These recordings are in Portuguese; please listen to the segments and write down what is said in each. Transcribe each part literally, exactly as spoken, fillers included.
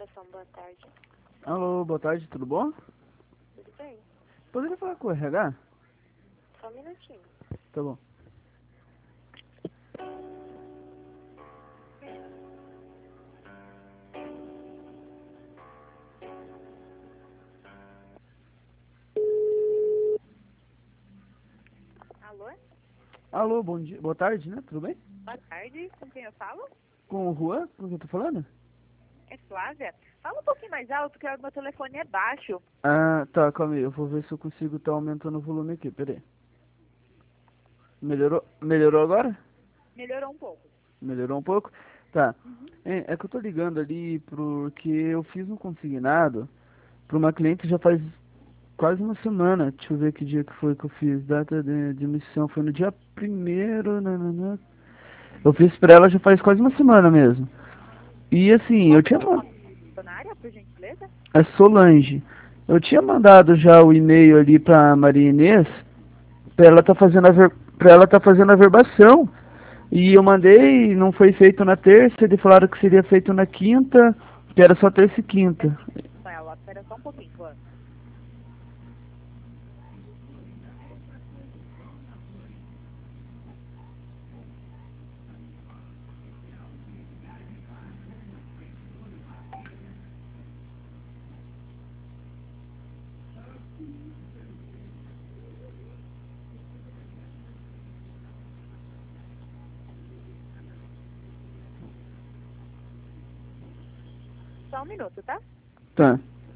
administração, boa tarde. Alô, boa tarde, tudo bom? Tudo bem? Poderia falar com o R H? Só um minutinho. Tá bom. Alô? Alô, bom dia, boa tarde, né? Tudo bem? Boa tarde, com quem eu falo? Com o Juan, com quem eu tô falando? É Flávia. Fala um pouquinho mais alto, que o meu telefone é baixo. Ah, tá, calma aí, eu vou ver se eu consigo tá aumentando o volume aqui, peraí. Melhorou? Melhorou agora? Melhorou um pouco. Melhorou um pouco? Tá. Uhum. É, é que eu tô ligando ali porque eu fiz um consignado pra uma cliente já faz quase uma semana. Deixa eu ver que dia que foi que eu fiz. Data de, de emissão foi no dia primeiro. Nananã. Eu fiz pra ela já faz quase uma semana mesmo. E assim, eu Qual que tinha é o mandado. nome da funcionária, por gentileza? É Solange. Eu tinha mandado já o e-mail ali pra Maria Inês pra ela tá fazendo a ver... pra ela tá fazendo a verbação. E eu mandei, não foi feito na terça, eles falaram que seria feito na quinta, que era só terça e quinta. Com ela. Espera só um pouquinho, Juan. Só um minuto, tá? Tá.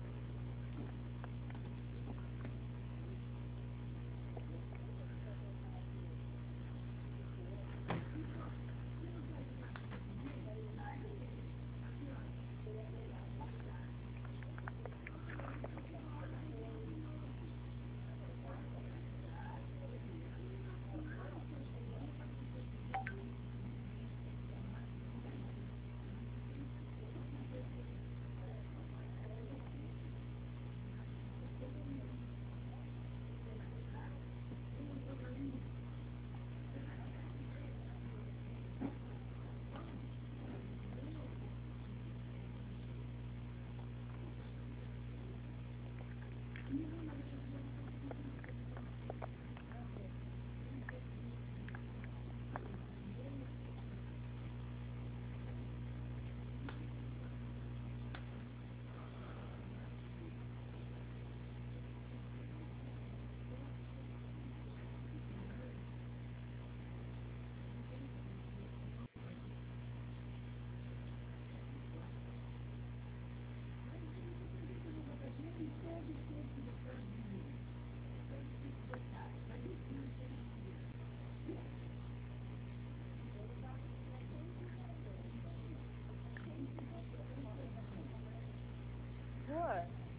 Juan,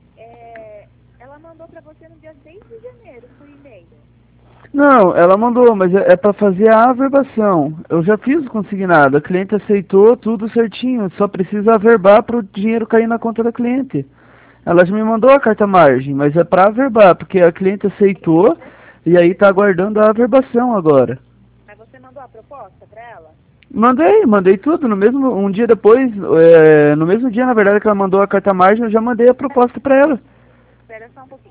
é, ela mandou pra você no dia seis de janeiro, por e-mail. Não, ela mandou, mas é, é para fazer a averbação. Eu já fiz o consignado, a cliente aceitou tudo certinho, só precisa averbar para o dinheiro cair na conta da cliente. Ela já me mandou a carta margem, mas é para averbar, porque a cliente aceitou e aí tá aguardando a averbação agora. Mas você mandou a proposta pra ela? Mandei, mandei tudo, no mesmo, um dia depois, é, no mesmo dia, na verdade, que ela mandou a carta margem, eu já mandei a proposta para ela. Espera só um pouquinho.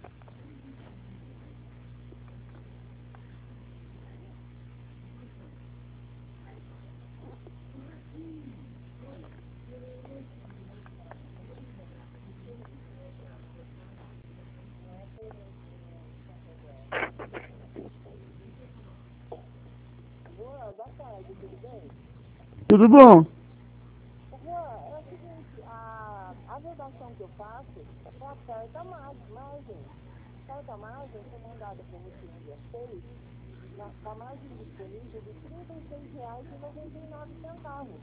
Juan, boa tarde, tudo bem? Tudo bom? Juan, é o seguinte, a, a vedação que eu faço é a carta mar- margem. Carta margem foi mandada para você no dia seis, na, na margem disponível de trinta e seis reais e noventa e nove centavos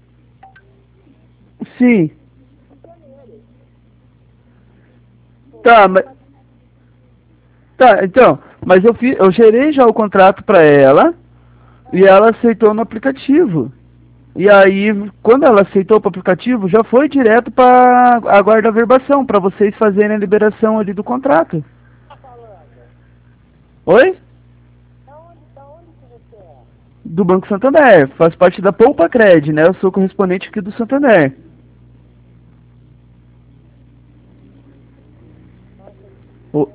Sim. de janeiro. Tá, mas, tá, então, mas eu fiz, eu gerei já o contrato para ela e ela aceitou no aplicativo. E aí, quando ela aceitou para o aplicativo, já foi direto para a guarda verbação, para vocês fazerem a liberação ali do contrato. Tá falando? Oi? Da onde, da onde que você é? Do Banco Santander, faz parte da Poupa Cred, né? Eu sou correspondente aqui do Santander. O-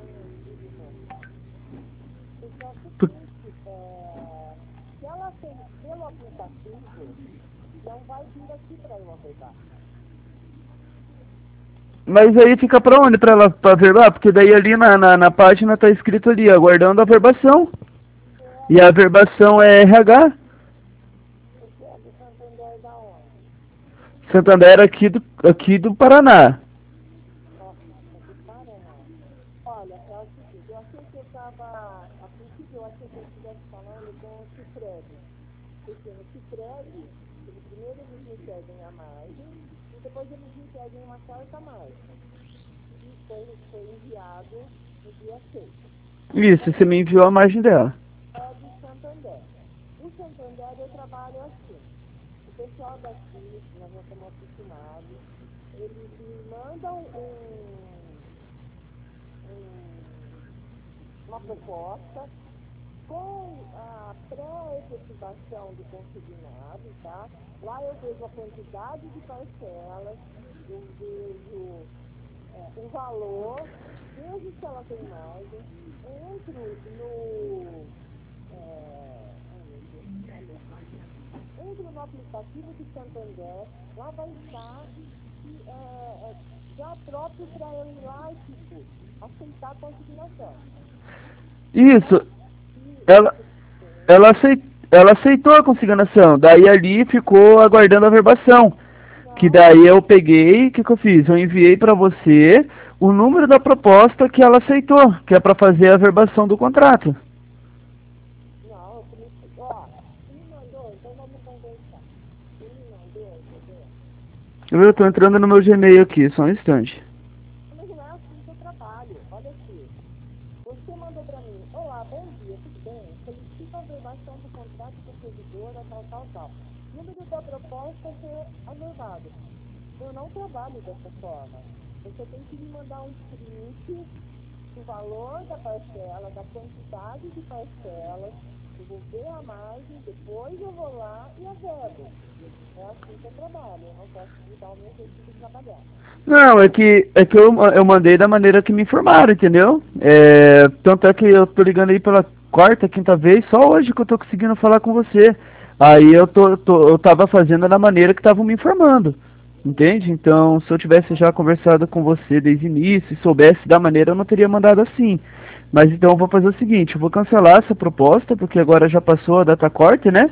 Porque é o por- seguinte, é, se ela tem pelo aplicativo, não vai vir aqui para eu averbar. Mas aí fica pra onde pra ela pra verbar? Porque daí ali na, na, na página tá escrito ali, aguardando a verbação. E a verbação é R H. Porque é do Santander da onde? Santander aqui do, aqui do Paraná. Nossa, é do Paraná. Olha, é o seguinte, eu achei que eu estava, a princípio eu achei que eu estivesse falando com o Cifred. Porque no Cifred, ele, primeiro eles me pedem a margem, e depois eles me pedem uma carta margem. E foi, foi enviado no dia seis. Isso, você me enviou a margem dela. É do Santander. O Santander eu trabalho assim. O pessoal daqui, nós já estamos acostumados, eles me mandam um, um, uma proposta com a pré-efetivação do consignado, tá? Lá eu vejo a quantidade de parcelas, eu vejo é, o valor, vejo se ela tem margem, entro no, é, ai, meu Deus, olha, entro no aplicativo de Santander, lá vai estar é, é, já próprio para eu ir lá e tipo, aceitar a consignação. Isso, E ela, ela, aceit, ela aceitou a consignação, daí ali ficou aguardando a verbação. Que daí eu peguei, o que, que eu fiz? Eu enviei pra você o número da proposta que ela aceitou, que é pra fazer a verbação do contrato. não, eu preciso, ó, se me mandou, então vamos conversar. Se me mandou, entendeu? Eu tô entrando no meu Gmail aqui, só um instante. Mas não é assim que eu trabalho. Olha aqui. Você mandou para mim, olá, bom dia, tudo bem? Solicito a averbação do contrato com a servidora, tal, tal, tal. Número da proposta a ser avervado. Eu não trabalho dessa forma. Você tem que me mandar um print do valor da parcela, da quantidade de parcelas, eu vou ver a margem, depois eu vou lá e averbo. É assim que eu trabalho, eu não posso mudar o meu jeito de trabalhar. Não, é que, é que eu, eu mandei da maneira que me informaram, entendeu? É, tanto é que eu tô ligando aí pela quarta, quinta vez, só hoje que eu tô conseguindo falar com você. Aí eu, tô, tô, eu tava fazendo da maneira que estavam me informando, entende? Então, se eu tivesse já conversado com você desde o início e soubesse da maneira, eu não teria mandado assim. Mas então eu vou fazer o seguinte, eu vou cancelar essa proposta, porque agora já passou a data corte, né?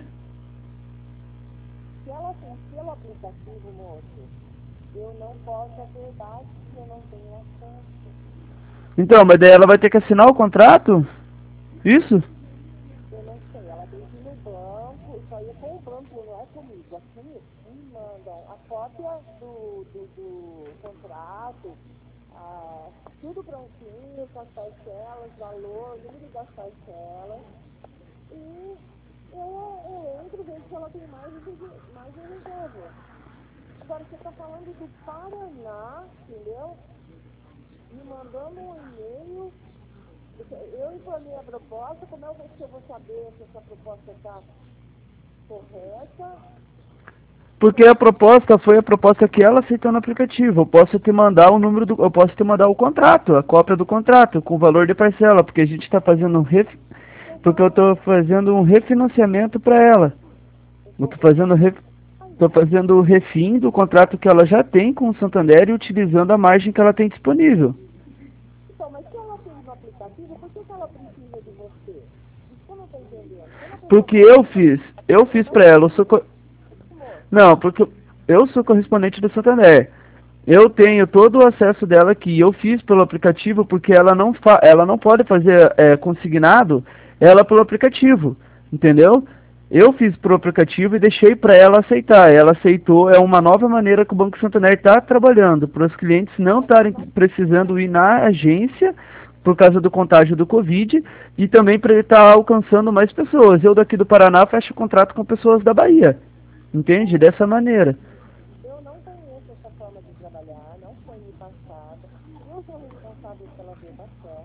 Se ela tem pelo aplicativo, moço, eu não posso averbar se eu não tenho acesso. Então, mas daí ela vai ter que assinar o contrato? Isso? Eu não sei, ela tem que ir no banco, isso aí é com o banco, não é comigo. Aqui me mandam a cópia do, do, do contrato, ah, tudo prontinho, com as parcelas, valor, número das parcelas. E eu, eu entro, vejo se ela tem mais, mais um reserva. Agora você está falando do Paraná, entendeu? Me mandando um e-mail. Eu informei a proposta, como é que eu vou saber se essa proposta está correta? Porque a proposta foi a proposta que ela aceitou no aplicativo. Eu posso te mandar o número do, eu posso te mandar o contrato, a cópia do contrato com o valor de parcela, porque a gente está fazendo um ref, porque eu estou fazendo um refinanciamento para ela. Eu estou fazendo ref, tô fazendo o refim do contrato que ela já tem com o Santander e utilizando a margem que ela tem disponível. Então, mas se ela fez no aplicativo, por que, que ela precisa de você? Isso que eu não estou entendendo. Quando a pessoa Porque eu fiz, eu fiz para ela, eu sou co- moço, não, porque eu sou correspondente do Santander. Eu tenho todo o acesso dela aqui. Eu fiz pelo aplicativo porque ela não, fa ela não pode fazer é, consignado ela pelo aplicativo, entendeu? Eu fiz pro aplicativo e deixei para ela aceitar. Ela aceitou. É uma nova maneira que o Banco Santander está trabalhando para os clientes não estarem precisando ir na agência por causa do contágio do Covid e também para ele estar alcançando mais pessoas. Eu daqui do Paraná fecho contrato com pessoas da Bahia, entende? Dessa maneira. eu não conheço essa forma de trabalhar, não foi me passada. Eu sou responsável pela verbação.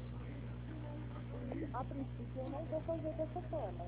A princípio, eu não vou fazer dessa forma.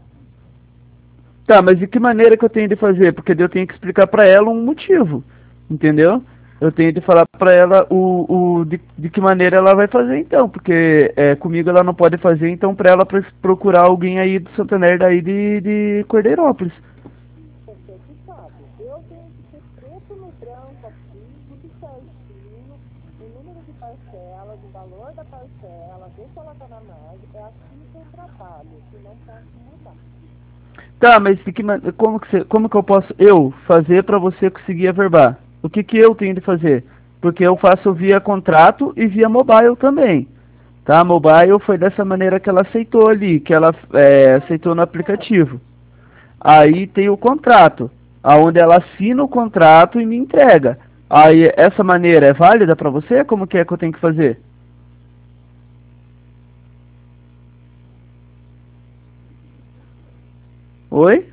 Tá, mas de que maneira que eu tenho de fazer? Porque daí eu tenho que explicar pra ela um motivo, entendeu? Eu tenho de falar pra ela o, o de, de que maneira ela vai fazer então, porque é, comigo ela não pode fazer, então pra ela pro- procurar alguém aí do Santander daí de, de Cordeirópolis. Você que sabe. Eu tenho que ter preto no branco aqui, tudo certinho, o número de parcela, o valor da parcela, ver se ela tá na margem. É assim que eu trabalho, que não posso mudar. Tá, mas de que, man- como, que você, como que eu posso eu fazer pra você conseguir averbar? O que que eu tenho de fazer? Porque eu faço via contrato e via mobile também. Tá, mobile foi dessa maneira que ela aceitou ali, que ela é, aceitou no aplicativo. Aí tem o contrato, aonde ela assina o contrato e me entrega. Aí essa maneira é válida para você? Como que é que eu tenho que fazer? Oi?